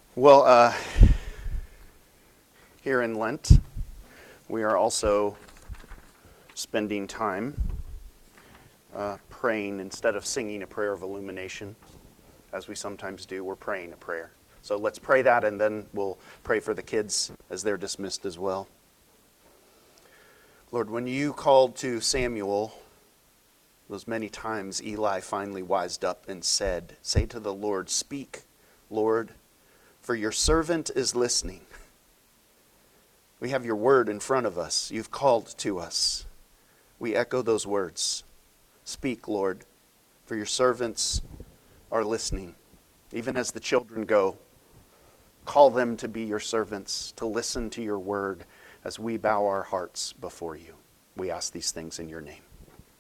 Well, here in Lent, we are also spending time praying instead of singing a prayer of illumination, as we sometimes do. We're praying a prayer. So let's pray that, and then we'll pray for the kids as they're dismissed as well. Lord, when you called to Samuel, those many times Eli finally wised up and said, "Say to the Lord, speak, Lord, for your servant is listening." We have your word in front of us. You've called to us. We echo those words. Speak, Lord, for your servants are listening. Even as the children go, call them to be your servants, to listen to your word as we bow our hearts before you. We ask these things in your name.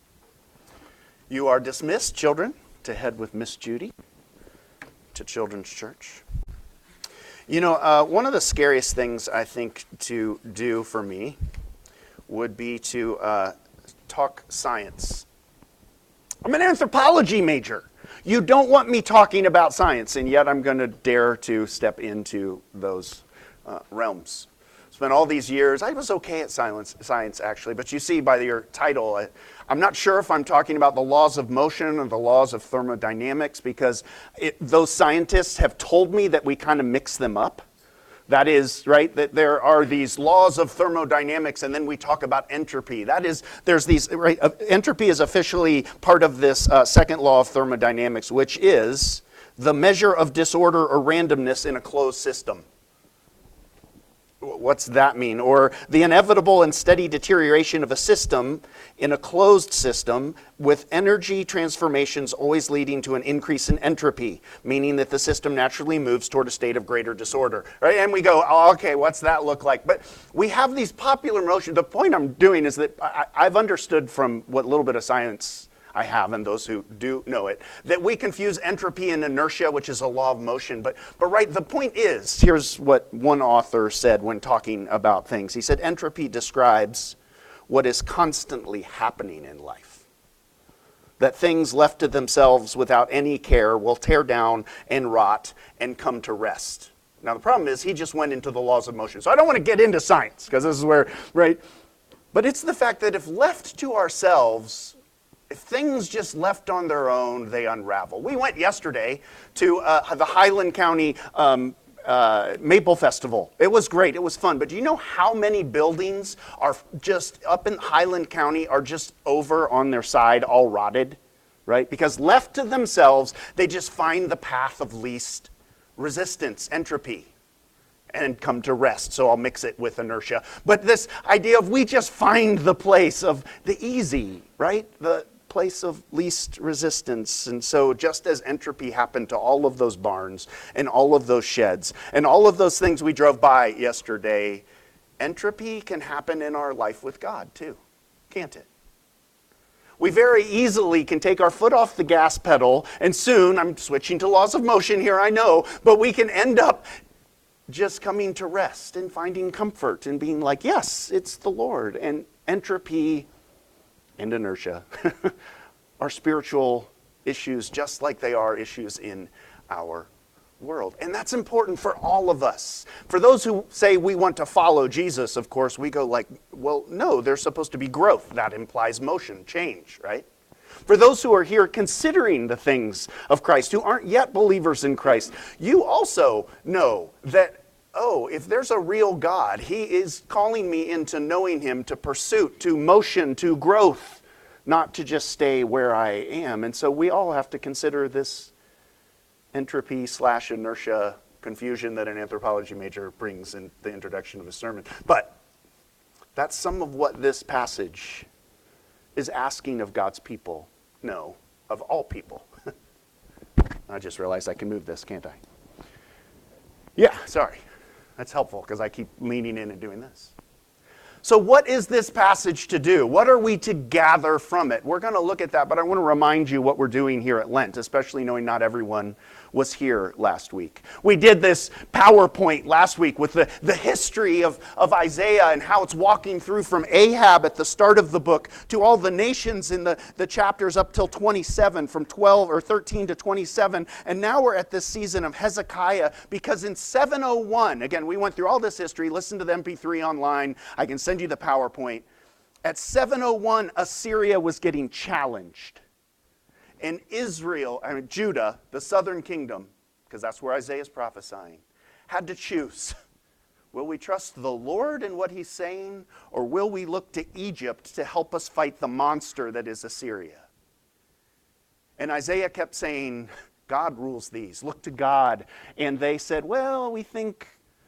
You are dismissed, children, to head with Miss Judy to Children's Church. You know, one of the scariest things I think to do for me would be to talk science. I'm an anthropology major. You don't want me talking about science, and yet I'm going to dare to step into those realms. Spent all these years, I was okay at science actually, but you see by your title, I'm not sure if I'm talking about the laws of motion or the laws of thermodynamics, because those scientists have told me that we kind of mix them up. That is, right, that there are these laws of thermodynamics, and then we talk about entropy. That is, there's these, right, entropy is officially part of this second law of thermodynamics, which is the measure of disorder or randomness in a closed system. What's that mean? Or the inevitable and steady deterioration of a system in a closed system with energy transformations always leading to an increase in entropy, meaning that the system naturally moves toward a state of greater disorder. Right? And we go, oh, okay, what's that look like? But we have these popular notions. The point I'm doing is that I've understood from what little bit of science I have, and those who do know it, that we confuse entropy and inertia, which is a law of motion. But right, the point is, here's what one author said when talking about things. He said, entropy describes what is constantly happening in life. That things left to themselves without any care will tear down and rot and come to rest. Now the problem is, he just went into the laws of motion. So I don't want to get into science, because this is where, right? But it's the fact that if left to ourselves, if things just left on their own, they unravel. We went yesterday to the Highland County Maple Festival. It was great. It was fun. But do you know how many buildings are just up in Highland County are just over on their side, all rotted, right? Because left to themselves, they just find the path of least resistance, entropy, and come to rest. So I'll mix it with inertia. But this idea of we just find the place of the easy, right? The place of least resistance. And so just as entropy happened to all of those barns and all of those sheds and all of those things we drove by yesterday, entropy can happen in our life with God too, can't it? We very easily can take our foot off the gas pedal, and soon, I'm switching to laws of motion here, I know, but we can end up just coming to rest and finding comfort and being like, yes, it's the Lord. And entropy and inertia are spiritual issues just like they are issues in our world. And that's important for all of us. For those who say we want to follow Jesus, of course, we go like, well, no, there's supposed to be growth. That implies motion, change, right? For those who are here considering the things of Christ, who aren't yet believers in Christ, you also know that, oh, if there's a real God, he is calling me into knowing him, to pursuit, to motion, to growth, not to just stay where I am. And so we all have to consider this entropy/inertia confusion that an anthropology major brings in the introduction of his sermon. But that's some of what this passage is asking of God's people. No, of all people. I just realized I can move this, can't I? Yeah, sorry. That's helpful because I keep leaning in and doing this. So what is this passage to do? What are we to gather from it? We're going to look at that, but I want to remind you what we're doing here at Lent, especially knowing not everyone was here last week. We did this PowerPoint last week with the history of Isaiah and how it's walking through from Ahab at the start of the book to all the nations in the chapters up till 27, from 12 or 13 to 27. And now we're at this season of Hezekiah, because in 701, again, we went through all this history, listen to the MP3 online, I can send you the PowerPoint. At 701, Assyria was getting challenged. And Judah, the southern kingdom, because that's where Isaiah is prophesying, had to choose. Will we trust the Lord in what he's saying, or will we look to Egypt to help us fight the monster that is Assyria? And Isaiah kept saying, God rules these. Look to God. And they said, well, we think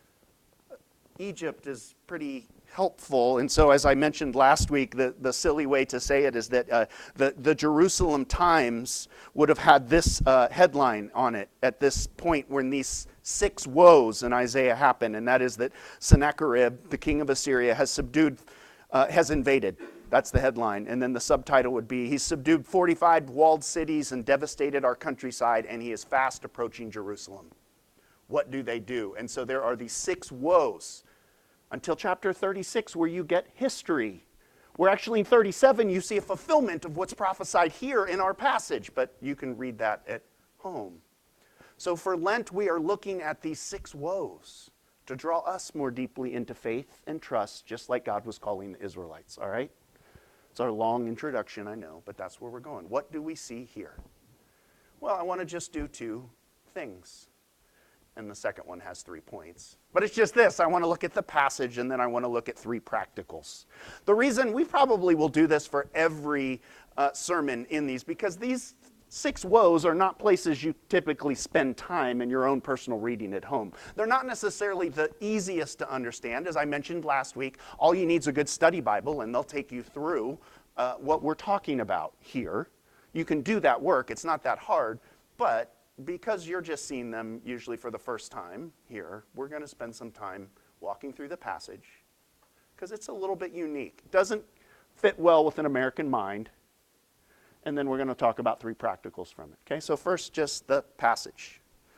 Egypt is pretty helpful. And so, as I mentioned last week, the silly way to say it is that the Jerusalem Times would have had this headline on it at this point when these 6 woes in Isaiah happen, and that is that Sennacherib, the king of Assyria, has invaded. That's the headline. And then the subtitle would be, he's subdued 45 walled cities and devastated our countryside, and he is fast approaching Jerusalem. What do they do? And so there are these 6 woes until chapter 36, where you get history. Where actually in 37 you see a fulfillment of what's prophesied here in our passage, but you can read that at home. So for Lent, we are looking at these 6 woes to draw us more deeply into faith and trust, just like God was calling the Israelites, all right? It's our long introduction, I know, but that's where we're going. What do we see here? Well, I want to just do 2 things. And the second one has 3 points. But it's just this. I want to look at the passage, and then I want to look at 3 practicals. The reason we probably will do this for every sermon in these, because these 6 woes are not places you typically spend time in your own personal reading at home. They're not necessarily the easiest to understand. As I mentioned last week, all you need is a good study Bible, and they'll take you through what we're talking about here. You can do that work. It's not that hard, but because you're just seeing them usually for the first time here, we're going to spend some time walking through the passage because it's a little bit unique. It doesn't fit well with an American mind. And then we're going to talk about 3 practicals from it. Okay, so first, just the passage.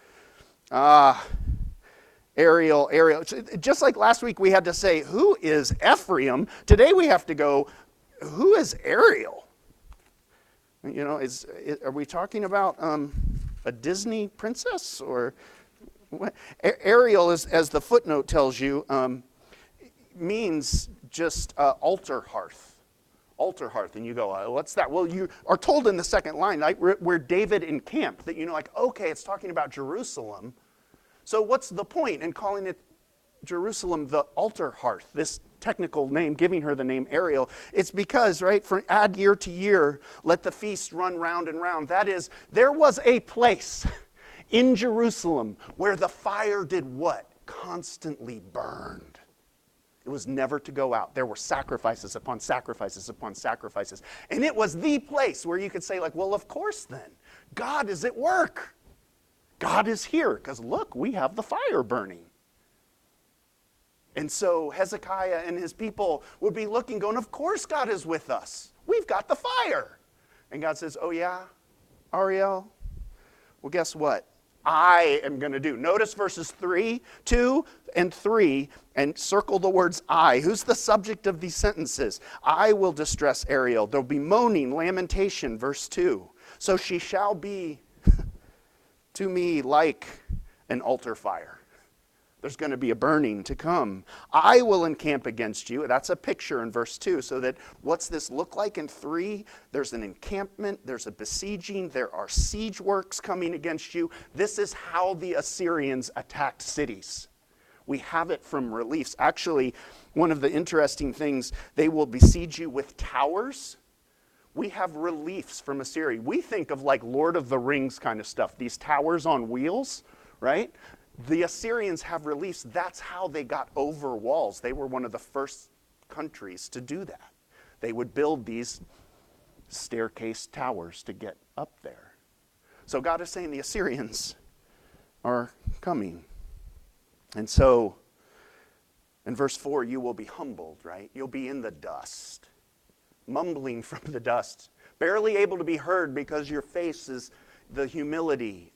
Ariel. Just like last week we had to say, who is Ephraim? Today we have to go, who is Ariel? You know, are we talking about a Disney princess, or what? Ariel, as the footnote tells you, means just altar hearth. Altar hearth, and you go, what's that? Well, you are told in the second line, like, where David encamped, that okay, it's talking about Jerusalem. So what's the point in calling it Jerusalem the altar hearth, this technical name, giving her the name Ariel? It's because, right, add year to year, let the feast run round and round. That is, there was a place in Jerusalem where the fire did what? Constantly burned. It was never to go out. There were sacrifices upon sacrifices upon sacrifices. And it was the place where you could say, like, well, of course then, God is at work. God is here, because look, we have the fire burning. And so Hezekiah and his people would be looking, going, of course God is with us. We've got the fire. And God says, oh yeah, Ariel? Well, guess what? I am going to do. Notice verses 2 and 3, and circle the words I. Who's the subject of these sentences? I will distress Ariel. There'll be moaning, lamentation, verse 2. So she shall be to me like an altar fire. There's going to be a burning to come. I will encamp against you. That's a picture in verse 2. So that what's this look like in 3? There's an encampment. There's a besieging. There are siege works coming against you. This is how the Assyrians attacked cities. We have it from reliefs. Actually, one of the interesting things, they will besiege you with towers. We have reliefs from Assyria. We think of like Lord of the Rings kind of stuff. These towers on wheels, right? The Assyrians have reliefs. That's how they got over walls. They were one of the first countries to do that. They would build these staircase towers to get up there. So God is saying the Assyrians are coming. And so in verse 4, you will be humbled, right? You'll be in the dust, mumbling from the dust, barely able to be heard because your face is the humility of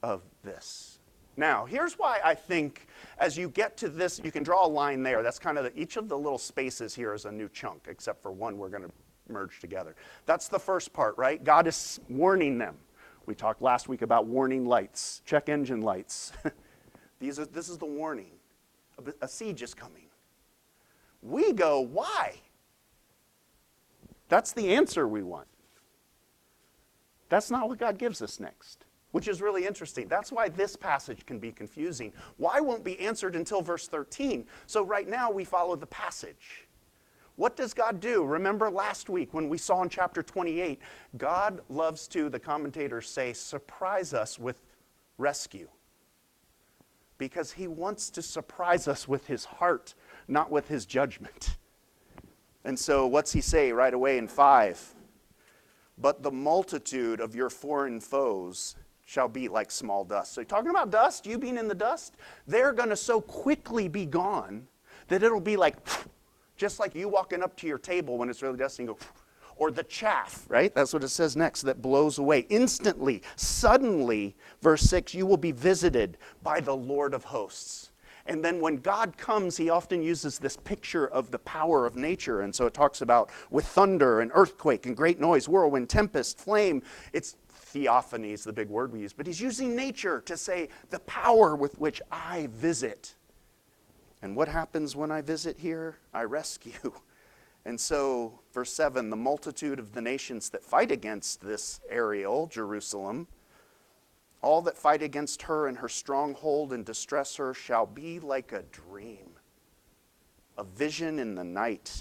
this. Now, here's why I think as you get to this, you can draw a line there. That's kind of each of the little spaces here is a new chunk, except for one we're going to merge together. That's the first part, right? God is warning them. We talked last week about warning lights, check engine lights. This is the warning. A siege is coming. We go, why? That's the answer we want. That's not what God gives us next, which is really interesting. That's why this passage can be confusing. Why won't be answered until verse 13? So right now we follow the passage. What does God do? Remember last week when we saw in chapter 28, God loves to, the commentators say, surprise us with rescue. Because he wants to surprise us with his heart, not with his judgment. And so what's he say right away in 5? But the multitude of your foreign foes shall be like small dust. So talking about dust, you being in the dust, they're going to so quickly be gone that it'll be like, just like you walking up to your table when it's really dusty and go, or the chaff, right? That's what it says next, that blows away. Instantly, suddenly, verse 6, you will be visited by the Lord of hosts. And then when God comes, he often uses this picture of the power of nature. And so it talks about with thunder and earthquake and great noise, whirlwind, tempest, flame. It's theophany is the big word we use. But he's using nature to say the power with which I visit. And what happens when I visit here? I rescue. And so, verse 7, the multitude of the nations that fight against this Ariel, Jerusalem, all that fight against her and her stronghold and distress her shall be like a dream, a vision in the night.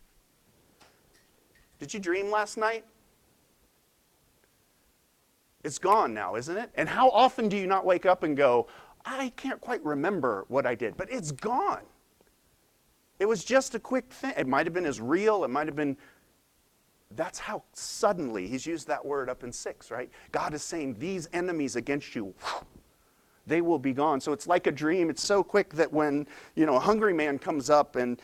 Did you dream last night? It's gone now, isn't it? And how often do you not wake up and go, I can't quite remember what I did, but it's gone. It was just a quick thing. It might have been as real, it might have been. That's how suddenly, he's used that word up in 6, right? God is saying, these enemies against you, they will be gone. So it's like a dream. It's so quick that when, a hungry man comes up and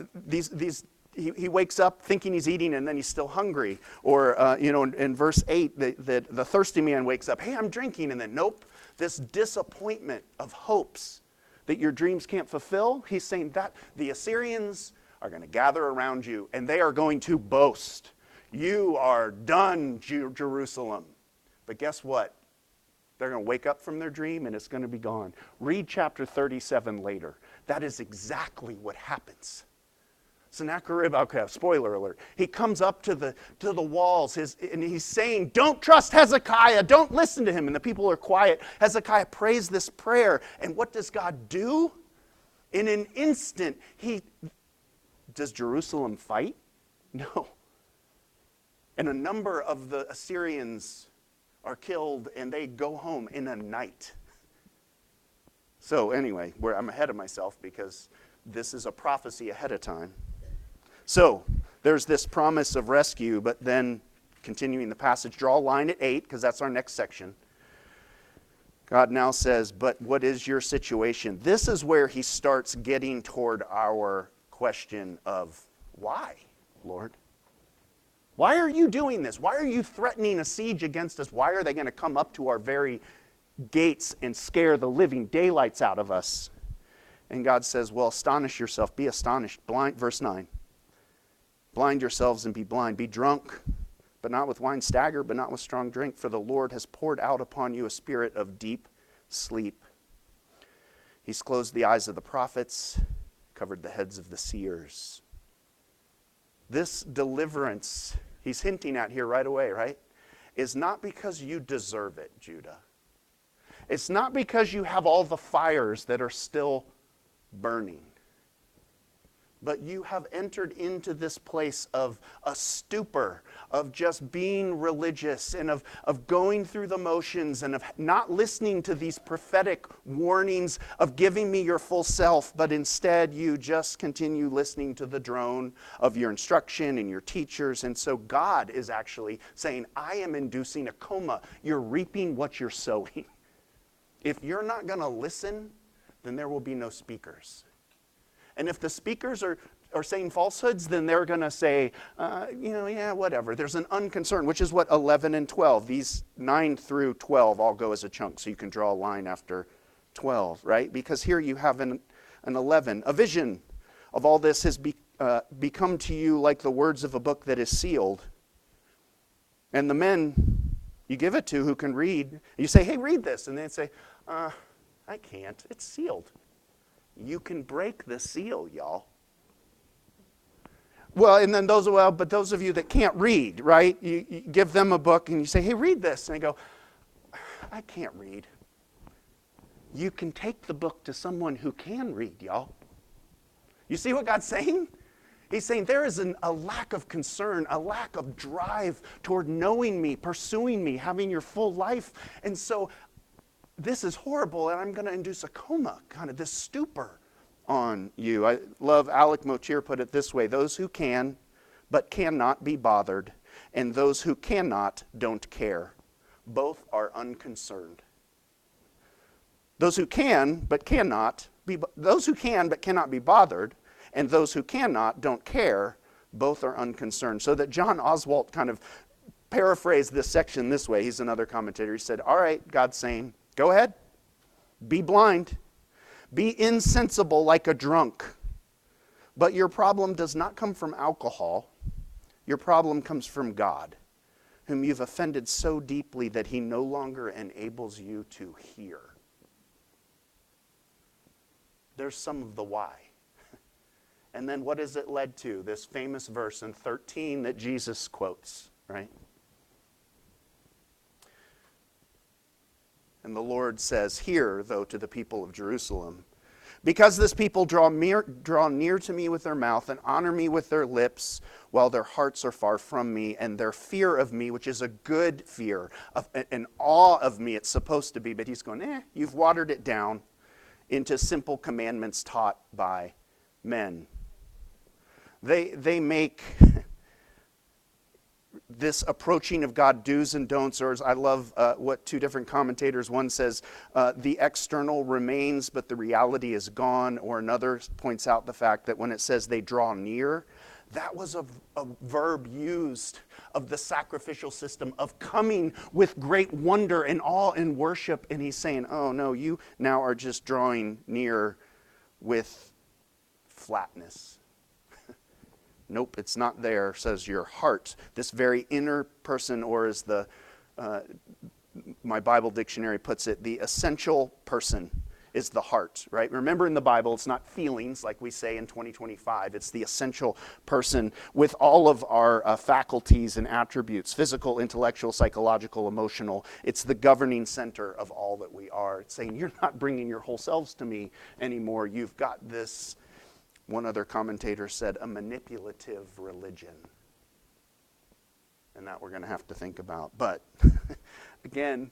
he wakes up thinking he's eating and then he's still hungry. Or, in verse 8, the thirsty man wakes up, hey, I'm drinking, and then nope. This disappointment of hopes that your dreams can't fulfill, he's saying that the Assyrians are going to gather around you and they are going to boast. You are done, Jerusalem. But guess what? They're going to wake up from their dream and it's going to be gone. Read chapter 37 later. That is exactly what happens. Sennacherib, okay, spoiler alert. He comes up to the walls and he's saying, don't trust Hezekiah, don't listen to him. And the people are quiet. Hezekiah prays this prayer. And what does God do? In an instant, does Jerusalem fight? No. And a number of the Assyrians are killed and they go home in a night. So anyway, I'm ahead of myself because this is a prophecy ahead of time. So there's this promise of rescue, but then continuing the passage, draw a line at 8 because that's our next section. God now says, but what is your situation? This is where he starts getting toward our question of why, Lord? Why are you doing this? Why are you threatening a siege against us? Why are they going to come up to our very gates and scare the living daylights out of us? And God says, well, astonish yourself, be astonished. Verse 9. Blind yourselves and be blind. Be drunk, but not with wine. Stagger, but not with strong drink. For the Lord has poured out upon you a spirit of deep sleep. He's closed the eyes of the prophets, covered the heads of the seers. This deliverance, he's hinting at here right away, right? Is not because you deserve it, Judah. It's not because you have all the fires that are still burning. But you have entered into this place of a stupor, of just being religious and of going through the motions and of not listening to these prophetic warnings of giving me your full self, but instead you just continue listening to the drone of your instruction and your teachers. And so God is actually saying, I am inducing a coma. You're reaping what you're sowing. If you're not going to listen, then there will be no speakers. And if the speakers are are saying falsehoods, then they're going to say, yeah, whatever. There's an unconcern, which is what 11 and 12, these 9 through 12 all go as a chunk, so you can draw a line after 12, right? Because here you have an 11. A vision of all this has become to you like the words of a book that is sealed. And the men you give it to who can read, you say, hey, read this. And they say, I can't. It's sealed. You can break the seal, y'all. Well, and then those of you that can't read, right? You give them a book and you say, hey, read this. And they go, I can't read. You can take the book to someone who can read, y'all. You see what God's saying? He's saying there is a lack of concern, a lack of drive toward knowing me, pursuing me, having your full life. And so this is horrible, and I'm going to induce a coma, kind of this stupor on you. I love Alec Mochier put it this way: those who can but cannot be bothered, and those who cannot don't care. Both are unconcerned. Those who can but cannot be bothered, and those who cannot don't care. Both are unconcerned. So that John Oswalt kind of paraphrased this section this way. He's another commentator. He said, all right, God's saying, go ahead, be blind. Be insensible like a drunk. But your problem does not come from alcohol. Your problem comes from God, whom you've offended so deeply that he no longer enables you to hear. There's some of the why. And then what has it led to? This famous verse in 13 that Jesus quotes, right? And the Lord says, hear, though, to the people of Jerusalem, because this people draw near to me with their mouth and honor me with their lips, while their hearts are far from me, and their fear of me, which is a good fear, an awe of me it's supposed to be, but he's going, you've watered it down into simple commandments taught by men. They make this approaching of God do's and don'ts, or as I love what two different commentators, one says the external remains but the reality is gone, or another points out the fact that when it says they draw near, that was a verb used of the sacrificial system of coming with great wonder and awe and worship, and he's saying, oh no, you now are just drawing near with flatness. Nope, it's not there, says your heart. This very inner person, or as my Bible dictionary puts it, the essential person is the heart, right? Remember in the Bible, it's not feelings like we say in 2025. It's the essential person with all of our faculties and attributes, physical, intellectual, psychological, emotional. It's the governing center of all that we are. It's saying, you're not bringing your whole selves to me anymore. You've got this. One other commentator said, a manipulative religion. And that we're going to have to think about. But, again,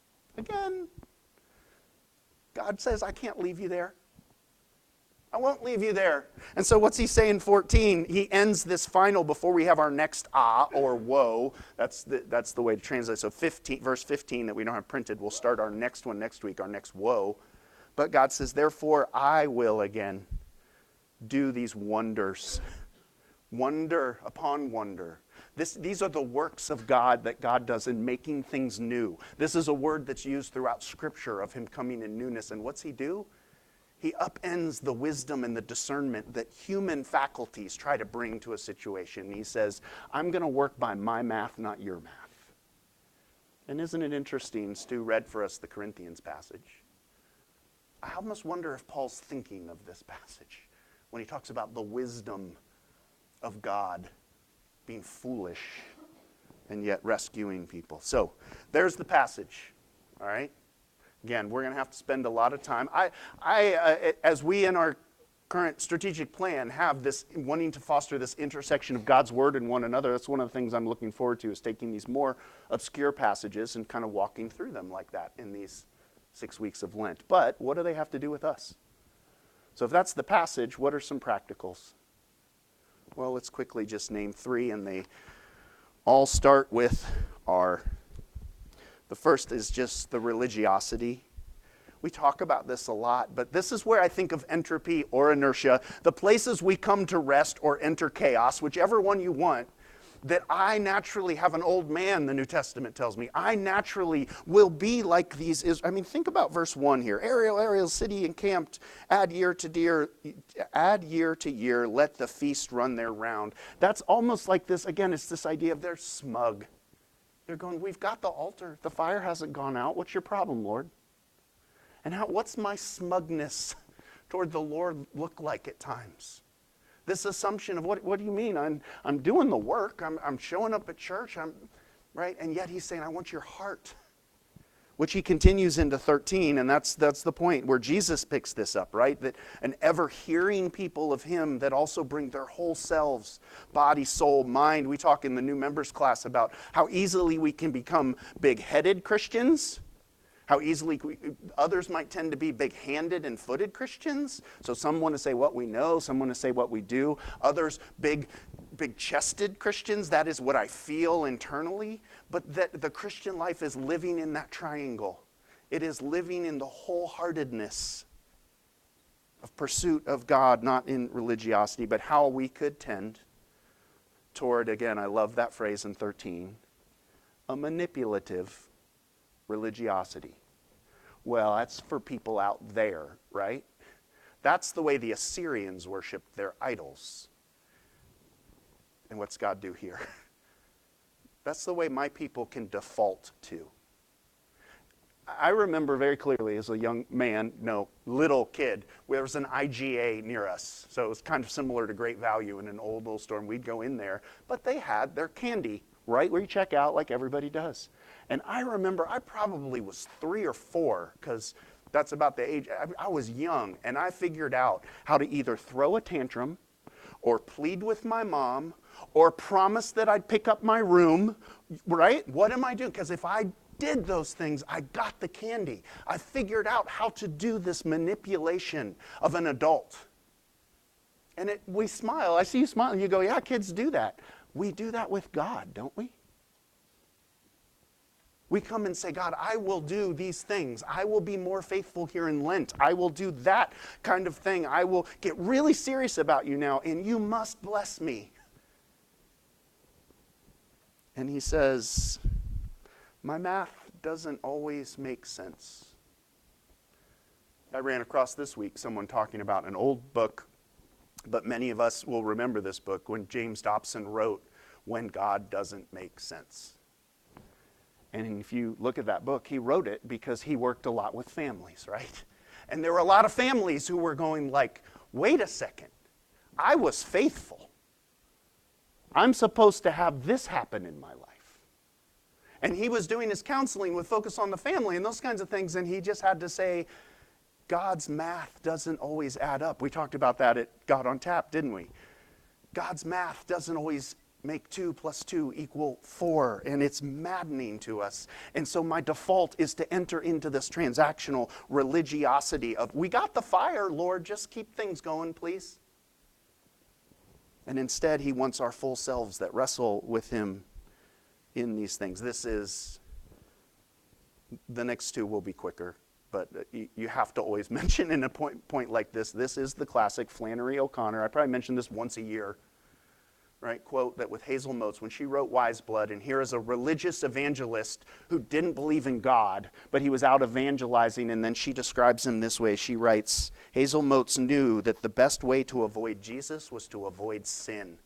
God says, I can't leave you there. I won't leave you there. And so what's he say in 14? He ends this final before we have our next or woe. That's the way to translate. So verse 15 that we don't have printed, we'll start our next one next week, our next woe. But God says, therefore I will again do these wonders, wonder upon wonder. These are the works of God that God does in making things new. This is a word that's used throughout Scripture of him coming in newness. And what's he do? He upends the wisdom and the discernment that human faculties try to bring to a situation. He says, I'm going to work by my math, not your math. And isn't it interesting? Stu read for us the Corinthians passage. I almost wonder if Paul's thinking of this passage when he talks about the wisdom of God being foolish and yet rescuing people. So there's the passage, all right? Again, we're going to have to spend a lot of time. As we in our current strategic plan have this, wanting to foster this intersection of God's word and one another, that's one of the things I'm looking forward to, is taking these more obscure passages and kind of walking through them like that in these 6 weeks of Lent. But what do they have to do with us? So if that's the passage, what are some practicals? Well, let's quickly just name 3, and they all start with R. The first is just the religiosity. We talk about this a lot, but this is where I think of entropy or inertia, the places we come to rest or enter chaos, whichever one you want, that I naturally have an old man, the New Testament tells me. I naturally will be like these. Think about verse 1 here. Ariel, city encamped, add year to year, let the feast run their round. That's almost like this, again, it's this idea of they're smug. They're going, we've got the altar. The fire hasn't gone out. What's your problem, Lord? And what's my smugness toward the Lord look like at times? This assumption of what do you mean? I'm doing the work. I'm showing up at church. Right? And yet he's saying, I want your heart. Which he continues into 13, and that's the point where Jesus picks this up, right? That an ever-hearing people of him that also bring their whole selves, body, soul, mind. We talk in the new members class about how easily we can become big-headed Christians, how easily others might tend to be big-handed and footed Christians. So some want to say what we know, some want to say what we do. Others, big-chested Christians, that is what I feel internally. But that the Christian life is living in that triangle. It is living in the wholeheartedness of pursuit of God, not in religiosity, but how we could tend toward, again, I love that phrase in 13, a manipulative religiosity. Well, that's for people out there, right? That's the way the Assyrians worshiped their idols. And what's God do here? That's the way my people can default to. I remember very clearly as a young man, little kid, there was an IGA near us. So it was kind of similar to Great Value in an old little store. And we'd go in there, but they had their candy right where you check out like everybody does. And I remember I probably was 3 or 4 because that's about the age. I was young and I figured out how to either throw a tantrum or plead with my mom or promise that I'd pick up my room, right? What am I doing? Because if I did those things, I got the candy. I figured out how to do this manipulation of an adult. And we smile. I see you smile and you go, yeah, kids do that. We do that with God, don't we? We come and say, God, I will do these things. I will be more faithful here in Lent. I will do that kind of thing. I will get really serious about you now, and you must bless me. And he says, my math doesn't always make sense. I ran across this week someone talking about an old book, but many of us will remember this book when James Dobson wrote, When God Doesn't Make Sense. And if you look at that book, he wrote it because he worked a lot with families, right? And there were a lot of families who were going like, wait a second, I was faithful. I'm supposed to have this happen in my life. And he was doing his counseling with focus on the family and those kinds of things, and he just had to say, God's math doesn't always add up. We talked about that at God on Tap, didn't we? God's math doesn't always make 2 + 2 = 4, and it's maddening to us. And so my default is to enter into this transactional religiosity of, we got the fire, Lord, just keep things going, please. And instead, he wants our full selves that wrestle with him in these things. The next 2 will be quicker, but you have to always mention in a point like this. This is the classic Flannery O'Connor. I probably mention this once a year. Right, quote that with Hazel Motes when she wrote Wise Blood, and here is a religious evangelist who didn't believe in God, but he was out evangelizing, and then she describes him this way. She writes, Hazel Motes knew that the best way to avoid Jesus was to avoid sin.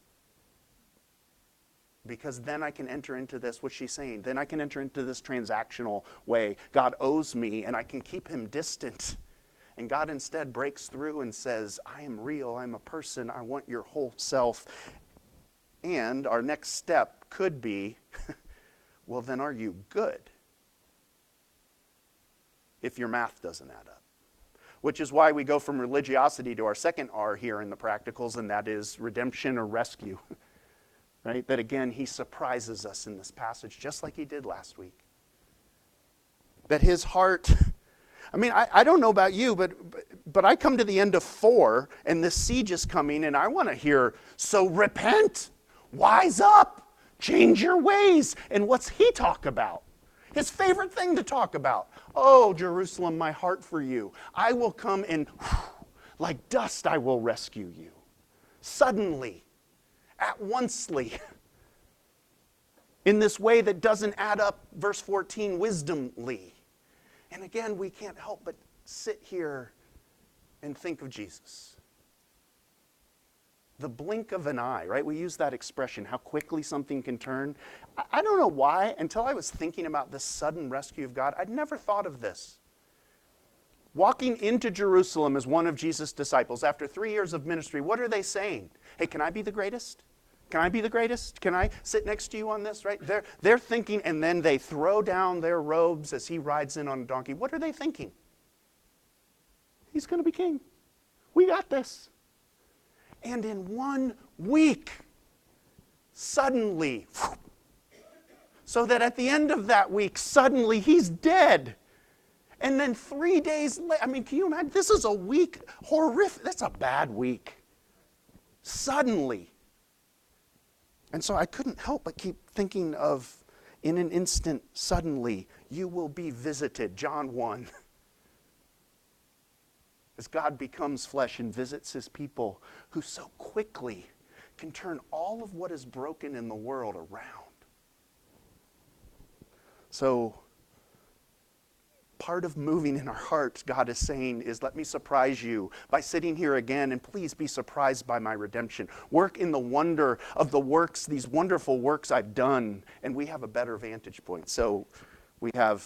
Because then I can enter into this, what's she saying? Then I can enter into this transactional way. God owes me, and I can keep him distant. And God instead breaks through and says, I am real, I'm a person, I want your whole self. And our next step could be, well, then are you good? If your math doesn't add up. Which is why we go from religiosity to our second R here in the practicals, and that is redemption or rescue. Right? That again, he surprises us in this passage, just like he did last week. That his heart, I don't know about you, but I come to the end of 4, and this siege is coming, and I want to hear, so repent. Wise up, change your ways. And what's he talk about? His favorite thing to talk about. Oh, Jerusalem, my heart for you. I will come and like dust I will rescue you. Suddenly, at oncely, in this way that doesn't add up, verse 14, wisdomly. And again, we can't help but sit here and think of Jesus. The blink of an eye, right? We use that expression, how quickly something can turn. I don't know why, until I was thinking about this sudden rescue of God, I'd never thought of this. Walking into Jerusalem as one of Jesus' disciples after 3 years of ministry, what are they saying? Hey, can I be the greatest? Can I be the greatest? Can I sit next to you on this, right? They're thinking, and then they throw down their robes as he rides in on a donkey. What are they thinking? He's going to be king. We got this. And in 1 week, suddenly, so that at the end of that week, suddenly he's dead. And then 3 days later, I mean, can you imagine? This is a week, horrific. That's a bad week. Suddenly. And so I couldn't help but keep thinking of, in an instant, suddenly, you will be visited, John 1. As God becomes flesh and visits his people who so quickly can turn all of what is broken in the world around. So, part of moving in our hearts, God is saying, is let me surprise you by sitting here again, and please be surprised by my redemption. Work in the wonder of the works, these wonderful works I've done, and we have a better vantage point. So, we have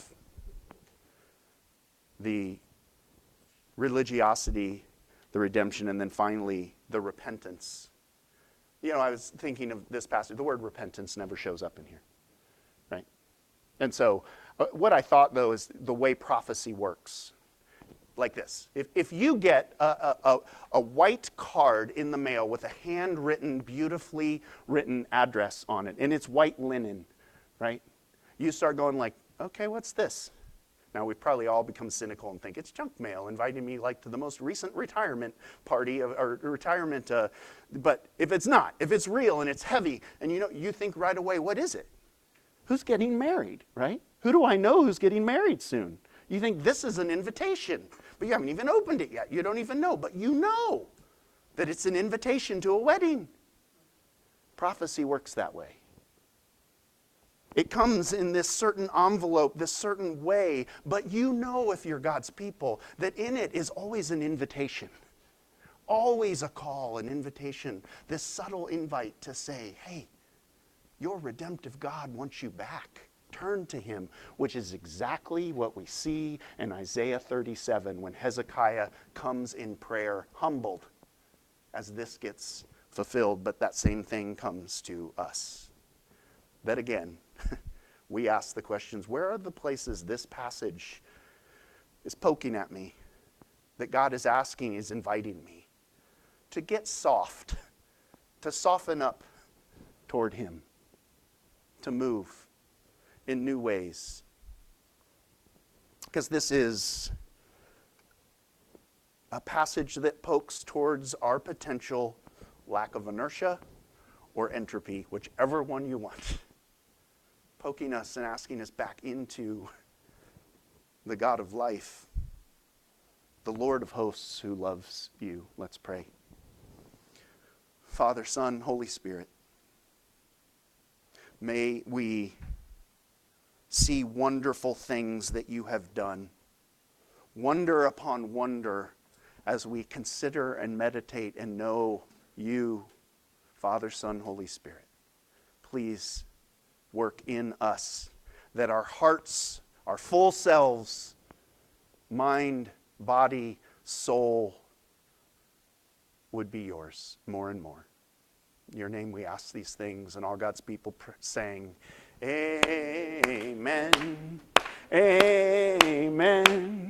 the religiosity, the redemption, and then finally the repentance. You know, I was thinking of this passage. The word repentance never shows up in here, right? And so what I thought, though, is the way prophecy works. Like this. If you get a white card in the mail with a handwritten, beautifully written address on it, and it's white linen, right? You start going like, okay, what's this? Now, we've probably all become cynical and think it's junk mail, inviting me like to the most recent retirement party or retirement. But if it's not, if it's real and it's heavy, and you think right away, what is it? Who's getting married, right? Who do I know who's getting married soon? You think this is an invitation, but you haven't even opened it yet. You don't even know, but you know that it's an invitation to a wedding. Prophecy works that way. It comes in this certain envelope, this certain way, but you know, if you're God's people, that in it is always an invitation. Always a call, an invitation, this subtle invite to say, hey, your redemptive God wants you back. Turn to him, which is exactly what we see in Isaiah 37 when Hezekiah comes in prayer, humbled, as this gets fulfilled, but that same thing comes to us. But again, we ask the questions, where are the places this passage is poking at me, that God is asking, is inviting me to get soft, to soften up toward him, to move in new ways? Because this is a passage that pokes towards our potential lack of inertia or entropy, whichever one you want. Poking us and asking us back into the God of life, the Lord of hosts who loves you. Let's pray. Father, Son, Holy Spirit, may we see wonderful things that you have done. Wonder upon wonder as we consider and meditate and know you, Father, Son, Holy Spirit. Please work in us, that our hearts, our full selves, mind, body, soul, would be yours more and more. In your name we ask these things, and all God's people saying, Amen. Amen.